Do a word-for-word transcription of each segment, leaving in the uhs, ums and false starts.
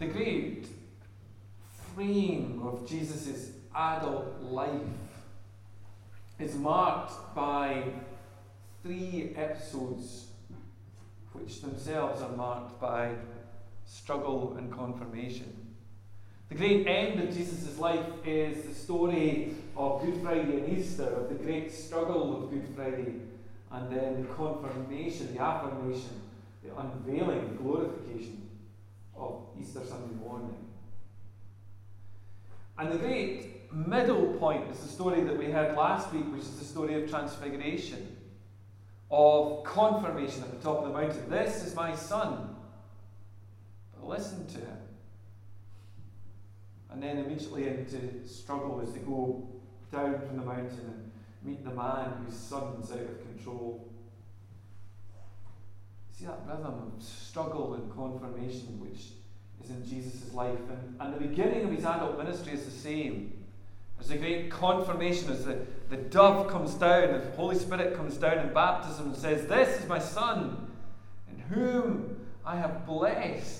The great frame of Jesus' adult life is marked by three episodes which themselves are marked by struggle and confirmation. The great end of Jesus' life is the story of Good Friday and Easter, of the great struggle of Good Friday, and then the confirmation, the affirmation, the unveiling, the glorification of Easter Sunday morning. And the great middle point is the story that we heard last week, which is the story of transfiguration, of confirmation at the top of the mountain. This is my son, but listen to him. And then immediately into struggle as they go down from the mountain and meet the man whose son's out of control. See that rhythm of struggle and confirmation which is in Jesus' life. And, and the beginning of his adult ministry is the same. There's a great confirmation as the, the dove comes down, the Holy Spirit comes down in baptism and says, "This is my son, in whom I have blessed."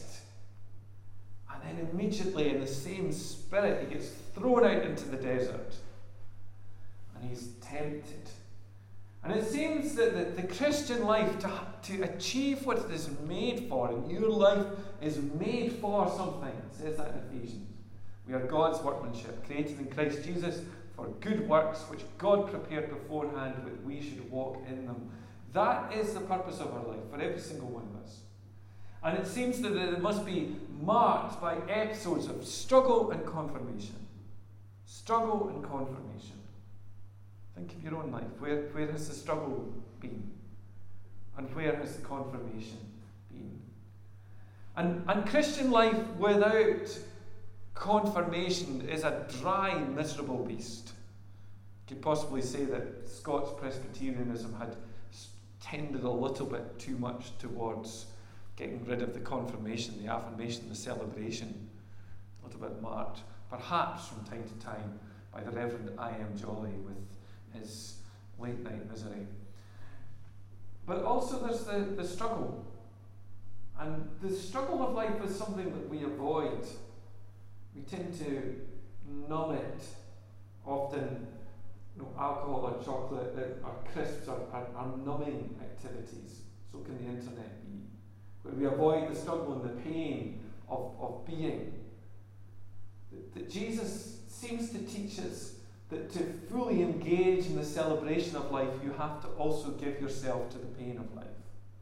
And then immediately in the same spirit he gets thrown out into the desert and he's tempted. And it seems that the, the Christian life, to, to achieve what it is made for, and your life is made for something. It says that in Ephesians. We are God's workmanship, created in Christ Jesus for good works which God prepared beforehand that we should walk in them. That is the purpose of our life for every single one of us. And it seems that it must be marked by episodes of struggle and confirmation. Struggle and confirmation. Think of your own life. Where, where has the struggle been? And where has the confirmation been? And, and Christian life without confirmation is a dry, miserable beast. You could possibly say that Scots Presbyterianism had tended a little bit too much towards getting rid of the confirmation, the affirmation, the celebration, a little bit marked, perhaps from time to time, by the Reverend I M Jolly with his late night misery. But also there's the, the struggle. And the struggle of life is something that we avoid. We tend to numb it. Often, you know, alcohol or chocolate or crisps are, are, are numbing activities. So can the internet be. Where we avoid the struggle and the pain of, of being. That, that Jesus seems to teach us that to fully engage in the celebration of life, you have to also give yourself to the pain of life.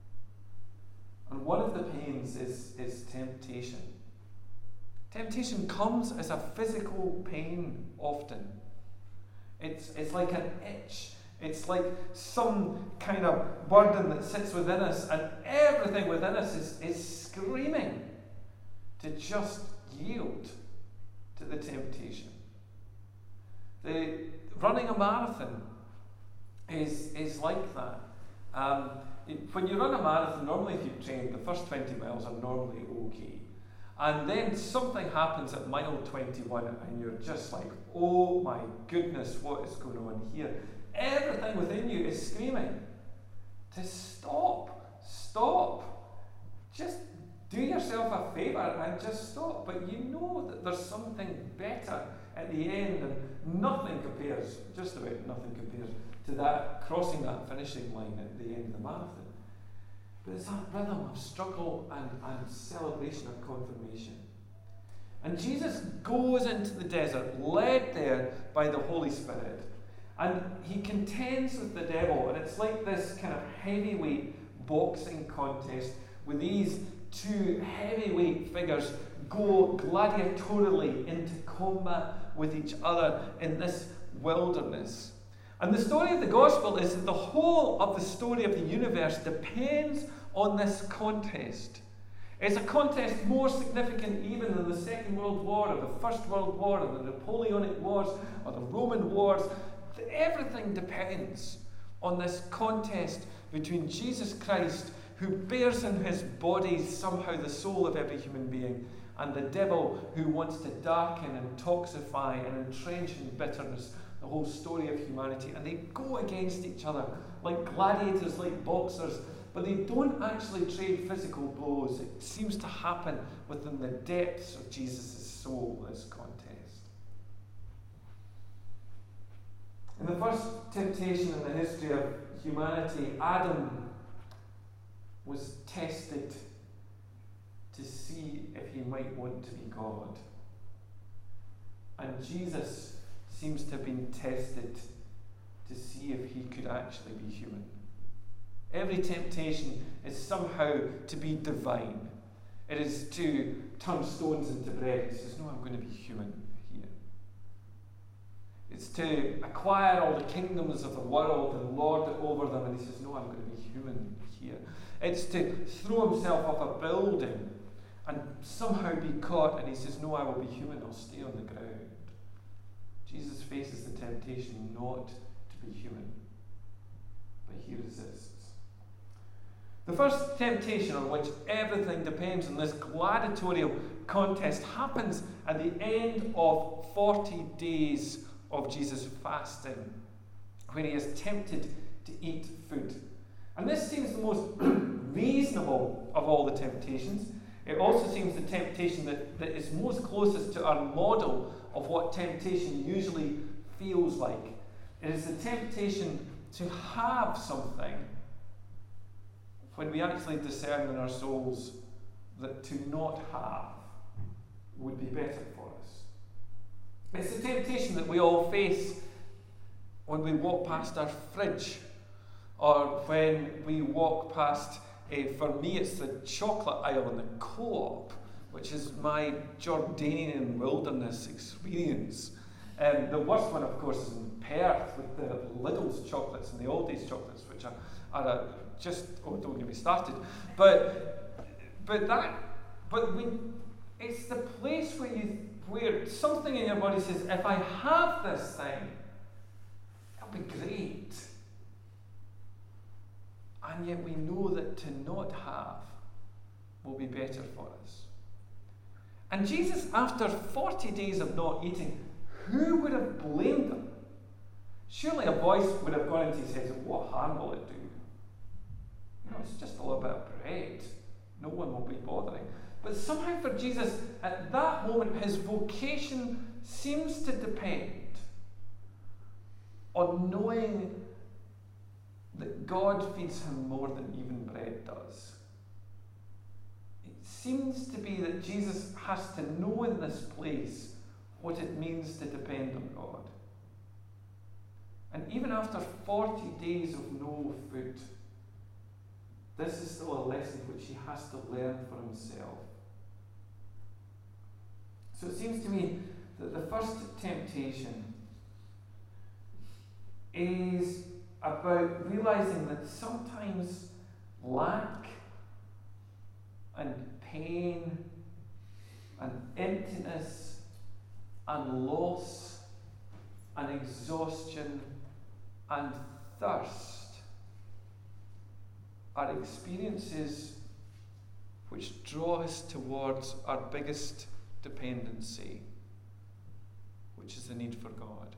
And one of the pains is, is temptation. Temptation comes as a physical pain often. It's, it's like an itch. It's like some kind of burden that sits within us, and everything within us is, is screaming to just yield to the temptation. The running a marathon is, is like that. Um, it, when you run a marathon, normally if you've trained, the first twenty miles are normally okay. And then something happens at mile twenty-one and you're just like, oh my goodness, what is going on here? Everything within you is screaming to stop, stop. Just do yourself a favour and just stop. But you know that there's something better at the end, and nothing compares, just about nothing compares to that, crossing that finishing line at the end of the marathon. But it's that rhythm of struggle and, and celebration of confirmation. And Jesus goes into the desert, led there by the Holy Spirit, and he contends with the devil, and it's like this kind of heavyweight boxing contest with these two heavyweight figures go gladiatorially into combat with each other in this wilderness. And the story of the gospel is that the whole of the story of the universe depends on this contest. It's a contest more significant even than the Second World War or the First World War or the Napoleonic Wars or the Roman Wars. Everything depends on this contest between Jesus Christ, who bears in his body somehow the soul of every human being, and the devil, who wants to darken and toxify and entrench in bitterness the whole story of humanity. And they go against each other like gladiators, like boxers, but they don't actually trade physical blows. It seems to happen within the depths of Jesus' soul, this contest. In the first temptation in the history of humanity, Adam was tested to see if he might want to be God. And Jesus seems to have been tested to see if he could actually be human. Every temptation is somehow to be divine. It is to turn stones into bread. He says, no, I'm going to be human here. It's to acquire all the kingdoms of the world and lord it over them. And he says, no, I'm going to be human here. It's to throw himself off a building and somehow be caught. And he says, no, I will be human. I'll stay on the ground. Jesus faces the temptation not to be human, but he resists. The first temptation on which everything depends on this gladiatorial contest happens at the end of forty days of Jesus fasting, when he is tempted to eat food. And this seems the most reasonable of all the temptations. It also seems the temptation that, that is most closest to our model of what temptation usually feels like. It is the temptation to have something when we actually discern in our souls that to not have would be better for us. It's the temptation that we all face when we walk past our fridge, or when we walk past, uh, for me it's the chocolate aisle in the Co-op, which is my Jordanian wilderness experience. Um, the worst one, of course, is in Perth with the Lidl's chocolates and the Aldi's chocolates, which are, are a, just, oh, don't get me started. But, but that, but we, it's the place where you, where something in your body says, if I have this thing, it'll be great. And yet we know that to not have will be better for us. And Jesus, after forty days of not eating, who would have blamed him? Surely a voice would have gone into his head and said, what harm will it do? You know, it's just a little bit of bread. No one will be bothering. But somehow for Jesus, at that moment, his vocation seems to depend on knowing that God feeds him more than even bread does. It seems to be that Jesus has to know in this place what it means to depend on God. And even after forty days of no food, this is still a lesson which he has to learn for himself. So it seems to me that the first temptation is about realizing that sometimes lack and pain and emptiness and loss and exhaustion and thirst are experiences which draw us towards our biggest dependency, which is the need for God.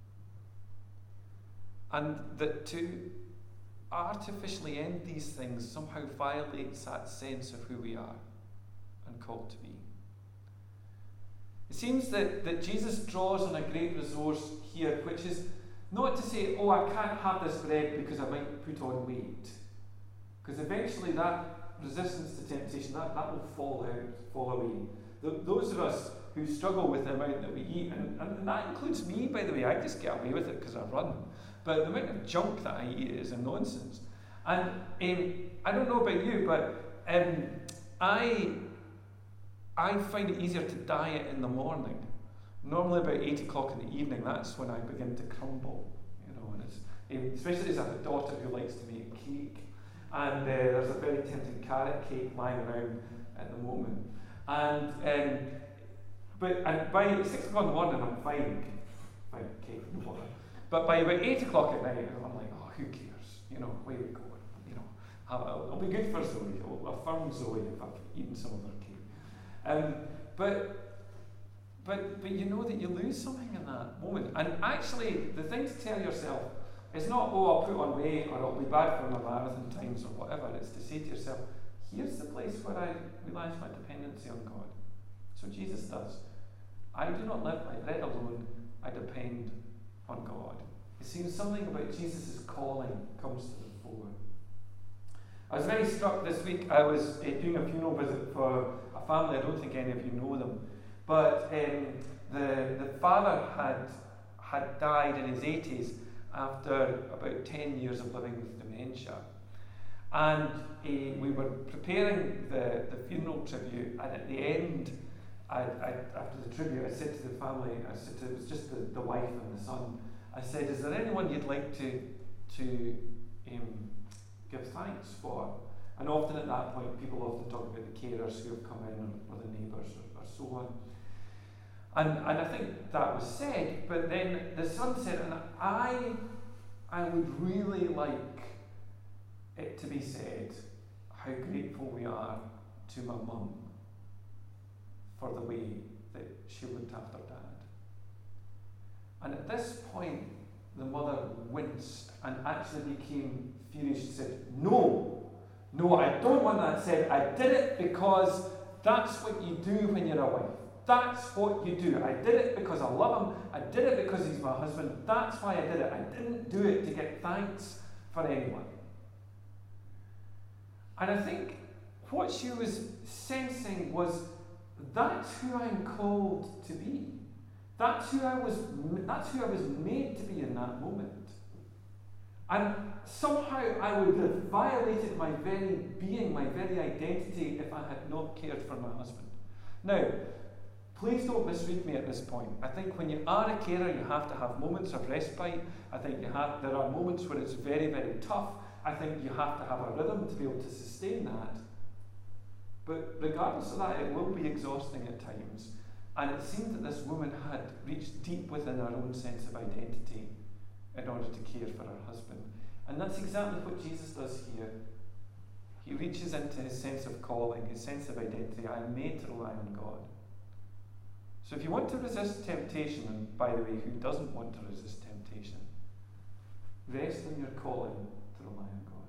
And that to artificially end these things somehow violates that sense of who we are and called to be. It seems that, that Jesus draws on a great resource here, which is not to say, oh, I can't have this bread because I might put on weight. Because eventually that resistance to temptation, that, that will fall out, fall away. The, those of us who struggle with the amount that we eat, and, and that includes me, by the way, I just get away with it because I run. But the amount of junk that I eat is a nonsense. And um, I don't know about you, but um, I I find it easier to diet in the morning. Normally about eight o'clock in the evening, that's when I begin to crumble. You know, and it's, um, especially as I have a daughter who likes to make cake. And uh, there's a very tempting carrot cake lying around at the moment. And um, but and by six o'clock in the morning, I'm fine. Fine, cake, no bother. But by about eight o'clock at night, I'm like, oh, who cares? You know, where we go? You know, I'll, I'll be good for Zoe. I'll affirm Zoe if I've eaten some of her cake. Um, but, but, but you know that you lose something in that moment. And actually, the thing to tell yourself It's not, oh, I'll put on weight or it'll be bad for my marathon times or whatever. It's to say to yourself, here's the place where I realise my dependency on God. So Jesus does. I do not live by bread alone, I depend on God. It seems something about Jesus' calling comes to the fore. I was very struck this week. I was uh, doing a funeral visit for a family. I don't think any of you know them. But um, the, the father had, had died in his eighties after about ten years of living with dementia. And uh, we were preparing the, the funeral tribute, and at the end, I, I, after the tribute, I said to the family, I said to, it was just the, the wife and the son, I said, is there anyone you'd like to, to um, give thanks for? And often at that point, people often talk about the carers who have come in, or, or the neighbours, or, or so on. And, and I think that was said, but then the son said, and I, I would really like it to be said how grateful we are to my mum for the way that she looked after dad. And at this point, the mother winced and actually became furious. She said, no, no, I don't want that said. I did it because that's what you do when you're a wife. That's what you do. I did it because I love him. I did it because he's my husband. That's why I did it. I didn't do it to get thanks for anyone. And I think what she was sensing was, that's who I'm called to be. That's who I was. That's who I was made to be in that moment. And somehow I would have violated my very being, my very identity, if I had not cared for my husband. Now, please don't misread me at this point. I think when you are a carer, you have to have moments of respite. I think you have. There are moments where it's very, very tough. I think you have to have a rhythm to be able to sustain that. But regardless of that, it will be exhausting at times. And it seemed that this woman had reached deep within her own sense of identity in order to care for her husband. And that's exactly what Jesus does here. He reaches into his sense of calling, his sense of identity. I am made to rely on God. So if you want to resist temptation, and by the way, who doesn't want to resist temptation? Rest in your calling to rely on God.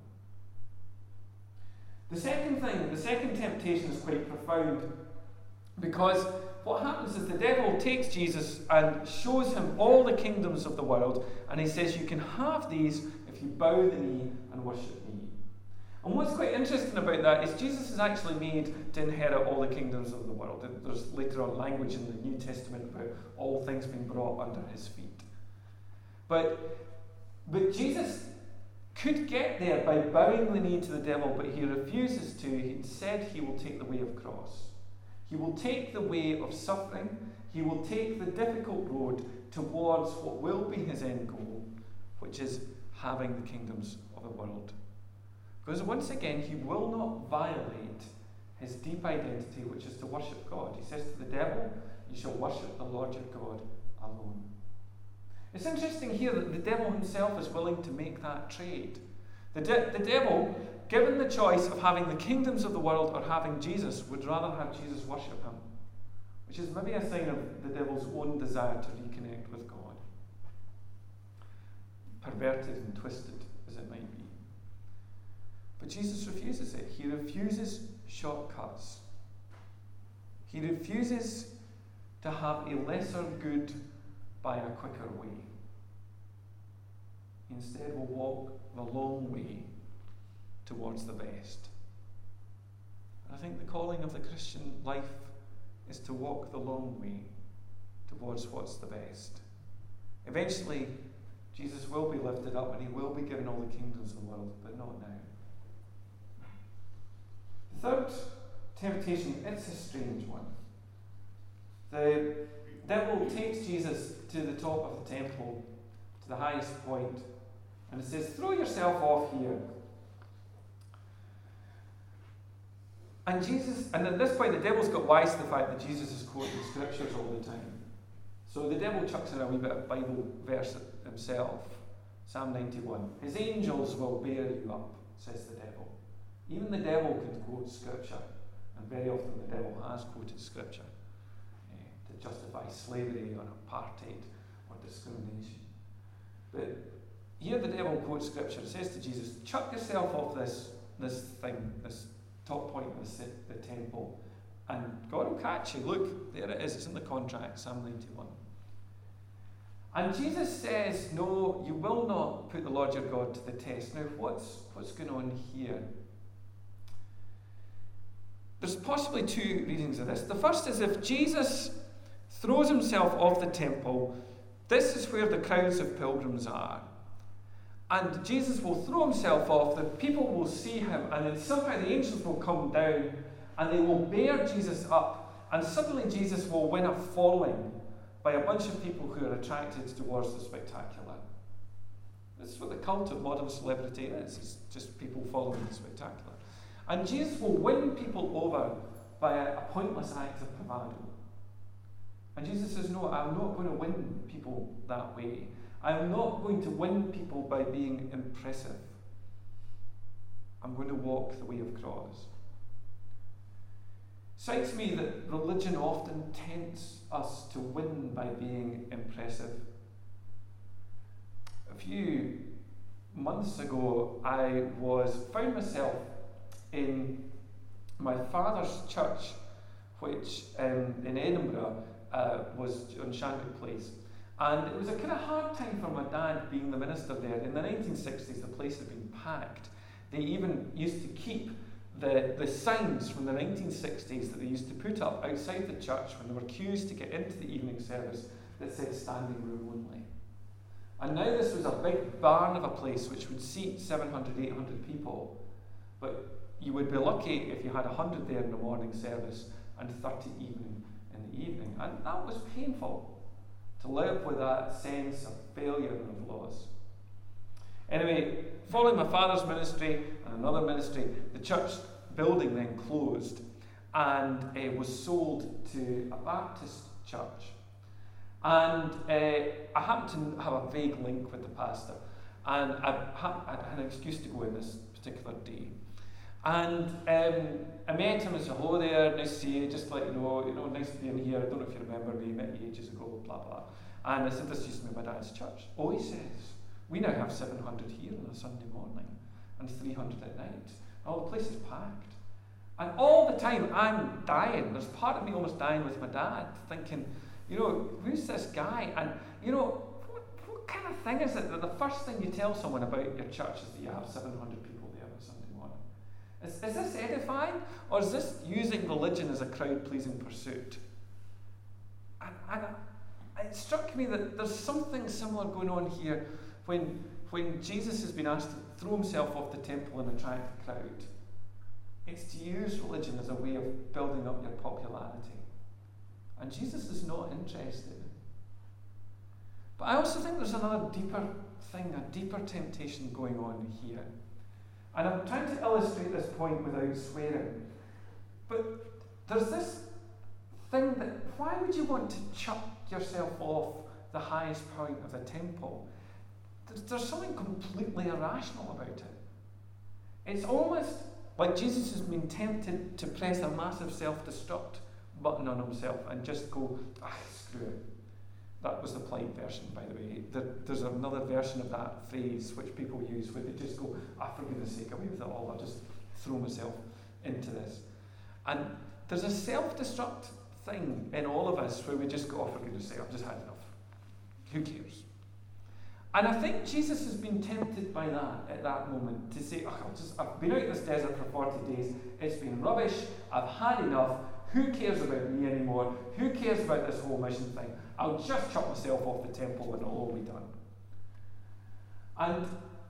The second thing, the second temptation is quite profound, because what happens is the devil takes Jesus and shows him all the kingdoms of the world, and he says, you can have these if you bow the knee and worship me. And what's quite interesting about that is Jesus is actually made to inherit all the kingdoms of the world. There's later on language in the New Testament about all things being brought under his feet. But, but Jesus could get there by bowing the knee to the devil, but he refuses to. He said he will take the way of cross. He will take the way of suffering. He will take the difficult road towards what will be his end goal, which is having the kingdoms of the world. Because once again, he will not violate his deep identity, which is to worship God. He says to the devil, you shall worship the Lord your God alone. It's interesting here that the devil himself is willing to make that trade. The, de- the devil, given the choice of having the kingdoms of the world or having Jesus, would rather have Jesus worship him, which is maybe a sign of the devil's own desire to reconnect with God. Perverted and twisted as it might be. But Jesus refuses it. He refuses shortcuts. He refuses to have a lesser good by a quicker way. He instead will walk the long way towards the best. And I think the calling of the Christian life is to walk the long way towards what's the best. Eventually, Jesus will be lifted up and he will be given all the kingdoms of the world, but not now. The third temptation, it's a strange one. The devil takes Jesus to the top of the temple, to the highest point, and it says, throw yourself off here. And Jesus, and at this point the devil's got wise to the fact that Jesus is quoting scriptures all the time. So the devil chucks in a wee bit of Bible verse himself. Psalm ninety-one. His angels will bear you up, says the devil. Even the devil can quote scripture, and very often the devil has quoted scripture eh, to justify slavery or apartheid or discrimination. But here the devil quotes scripture. It says to Jesus, chuck yourself off this, this thing, this top point of the, the temple, and God will catch you. Look, there it is. It's in the contract, Psalm ninety-one. And Jesus says, no, you will not put the Lord your God to the test. Now, what's, what's going on here? There's possibly two readings of this. The first is if Jesus throws himself off the temple, this is where the crowds of pilgrims are. And Jesus will throw himself off, the people will see him, and then somehow the angels will come down and they will bear Jesus up, and suddenly Jesus will win a following by a bunch of people who are attracted towards the spectacular. This is what the cult of modern celebrity is. It's just people following the spectacular. And Jesus will win people over by a, a pointless act of bravado. And Jesus says, no, I'm not going to win people that way. I'm not going to win people by being impressive. I'm going to walk the way of cross. Strikes me that religion often tempts us to win by being impressive. A few months ago, I was found myself in my father's church, which um, in Edinburgh uh, was on Shanwick Place. And it was a kind of hard time for my dad being the minister there. In the nineteen sixties, the place had been packed. They even used to keep the, the signs from the nineteen sixties that they used to put up outside the church when there were queues to get into the evening service that said standing room only. And now this was a big barn of a place which would seat seven hundred, eight hundred people. But you would be lucky if you had one hundred there in the morning service and thirty evening in the evening. And that was painful, to live with that sense of failure and of loss. Anyway, following my father's ministry and another ministry, the church building then closed and it uh, was sold to a Baptist church. And uh, I happened to have a vague link with the pastor, and I, ha- I had an excuse to go in this particular day. And um, I met him and said, hello there, nice to see you, just to let you know, you know, nice to be in here, I don't know if you remember me, met you ages ago, blah, blah. And I said, this used to be my dad's church. Oh, he says, we now have seven hundred here on a Sunday morning, and three hundred at night. Oh, the place is packed. And all the time, I'm dying. There's part of me almost dying with my dad, thinking, you know, who's this guy? And, you know, what, what kind of thing is it that the first thing you tell someone about your church is that you have seven hundred people there on Sunday morning? Is, is this edifying? Or is this using religion as a crowd-pleasing pursuit? And, and it struck me that there's something similar going on here when, when Jesus has been asked to throw himself off the temple and attract a crowd. It's to use religion as a way of building up your popularity. And Jesus is not interested. But I also think there's another deeper thing, a deeper temptation going on here. And I'm trying to illustrate this point without swearing. But there's this thing that, why would you want to chuck yourself off the highest point of the temple? There's, there's something completely irrational about it. It's almost like Jesus has been tempted to press a massive self-destruct button on himself and just go, ah, screw it. That was the polite version, by the way. There, there's another version of that phrase which people use where they just go, ah, for goodness sake, away with it all. I'll just throw myself into this. And there's a self-destruct thing in all of us where we just go, oh, for goodness sake, I've just had enough. Who cares? And I think Jesus has been tempted by that at that moment to say, oh, I've, just, I've been out in this desert for forty days. It's been rubbish. I've had enough. Who cares about me anymore? Who cares about this whole mission thing? I'll just chuck myself off the temple and it'll all be done. And,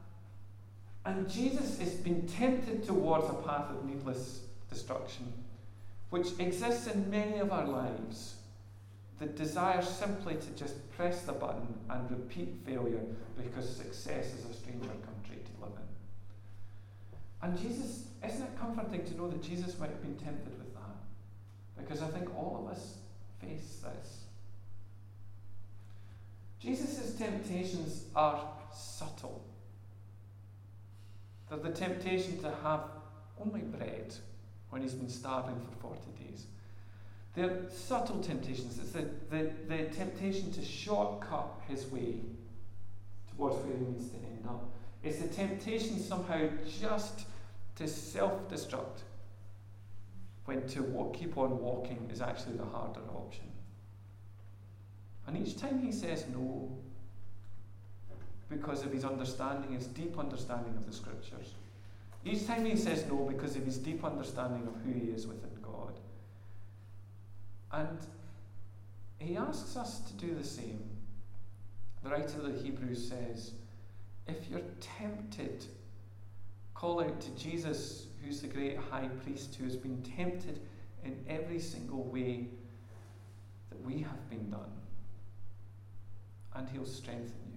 and Jesus has been tempted towards a path of needless destruction, which exists in many of our lives. The desire simply to just press the button and repeat failure because success is a stranger country to live in. And Jesus, isn't it comforting to know that Jesus might have been tempted with that? Because I think all of us face this. Jesus' temptations are subtle. They're the temptation to have only bread when he's been starving for forty days. They're subtle temptations. It's the, the, the temptation to shortcut his way towards where he needs to end up. It's the temptation somehow just to self-destruct, when to walk, keep on walking is actually the harder option. And each time he says no, because of his understanding, his deep understanding of the Scriptures. Each time he says no because of his deep understanding of who he is within God. And he asks us to do the same. The writer of the Hebrews says, if you're tempted, call out to Jesus, who's the great high priest, who has been tempted in every single way that we have been done. And he'll strengthen you.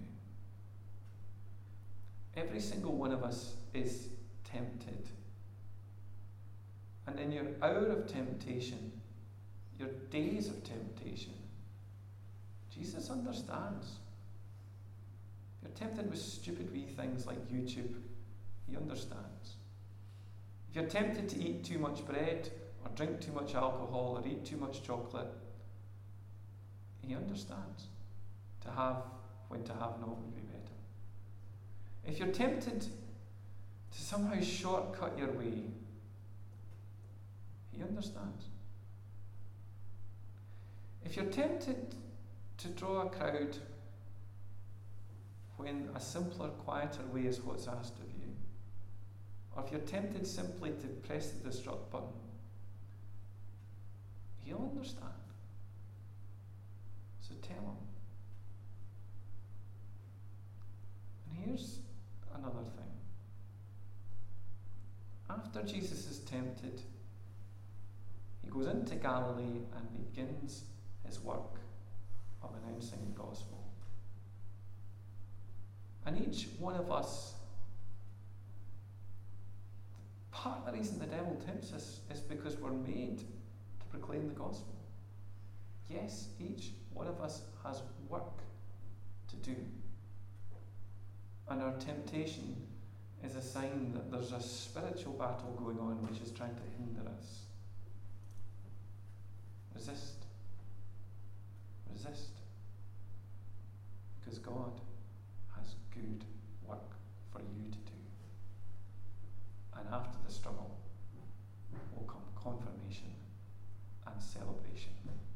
Every single one of us is tempted. And in your hour of temptation, your days of temptation, Jesus understands. If you're tempted with stupid wee things like YouTube, he understands. If you're tempted to eat too much bread, or drink too much alcohol, or eat too much chocolate, he understands. To have when to have not would be better. If you're tempted to somehow shortcut your way, he understands. If you're tempted to draw a crowd when a simpler, quieter way is what's asked of you, or if you're tempted simply to press the destruct button, he'll understand. So tell him. And here's another thing. After Jesus is tempted, he goes into Galilee and begins his work of announcing the gospel. And each one of us, part of the reason the devil tempts us is because we're made to proclaim the gospel. Yes, each one of us has work to do. And our temptation is a sign that there's a spiritual battle going on which is trying to hinder us. Resist. Resist. Because God has good work for you to do. And after the struggle will come confirmation and celebration.